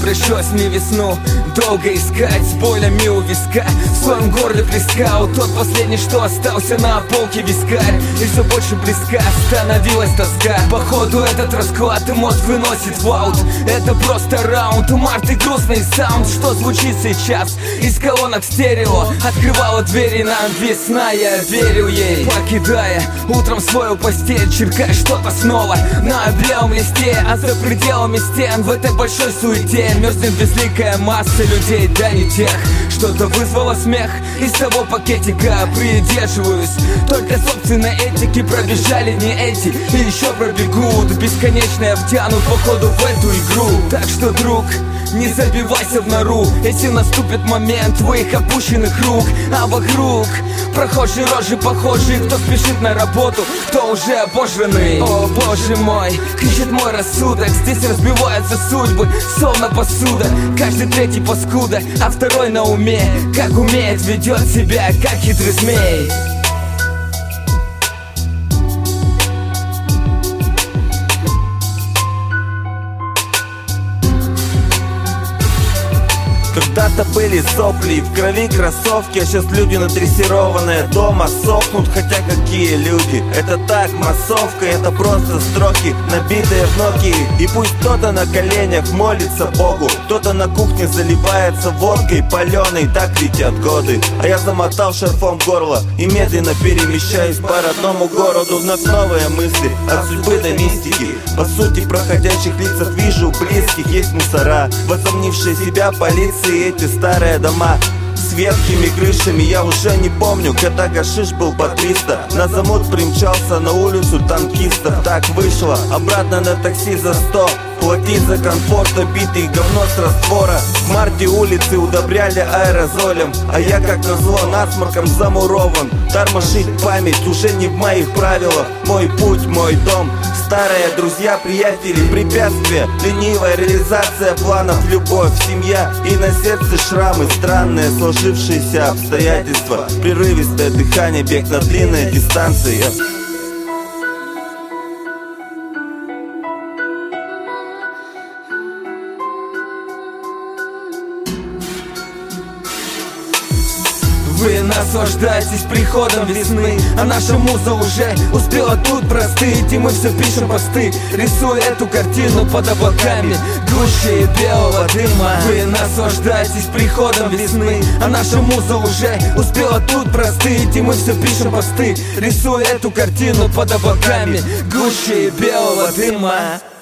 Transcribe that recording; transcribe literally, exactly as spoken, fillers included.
возвращалась мне весну. Долго искать, с болями у виска, в своем горле плескал тот последний, что остался на полке вискарь. И все больше близка становилась тоска. Походу этот расклад и мозг выносит в аут. Это просто раунд, март и грустный саунд, что звучит сейчас из колонок стерео. Открывала двери нам весна, я верил ей. Покидая утром свою постель, черкая что-то снова на белом листе. А за пределами стен в этой большой суете мерзнет безликая масса людей, да не тех. Что-то вызвало смех из того пакетика. Придерживаюсь только собственной этики. Пробежали не эти и еще пробегут. Бесконечно я втянут походу в эту игру. Так что, друг, не забивайся в нору, если наступит момент твоих опущенных рук. А вокруг прохожие рожи похожие, кто спешит на работу, кто уже обожранный. О боже мой, кричит мой рассудок. Здесь разбиваются судьбы, словно посуда. Каждый третий паскуда, а второй на уме. Как умеет, ведет себя, как хитрый змей. Когда-то были сопли, в крови кроссовки, а сейчас люди надрессированные дома сохнут. Хотя какие люди, это так, массовка, это просто строки, набитые в ноги. И пусть кто-то на коленях молится Богу, кто-то на кухне заливается водкой паленой. Так летят годы, а я замотал шарфом горло и медленно перемещаюсь по родному городу. Вновь новые мысли от судьбы до мистики. По сути, в проходящих лицах вижу близких. Есть мусора, возомнившие себя полиции. Эти старые дома с ветхими крышами, я уже не помню, когда гашиш был по триста. На замут примчался на улицу танкистов. Так вышло, обратно на такси за сто. Плати за комфорт, обитый говно с раствора. В марте улицы удобряли аэрозолем, а я как назло насморком замурован. Тормошить память уже не в моих правилах. Мой путь, мой дом, старые друзья, приятели, препятствия, ленивая реализация планов, любовь, семья и на сердце шрамы. Странные сложившиеся обстоятельства, прерывистое дыхание, бег на длинные дистанции. Вы наслаждаетесь приходом весны, а наша муза уже успела тут простыть. И мы все пишем посты, рисуя эту картину под облаками гуще белого дыма. Вы наслаждаетесь приходом весны, а наша муза уже успела тут простыть. И мы все пишем посты, рисуя эту картину под облаками гуще белого дыма.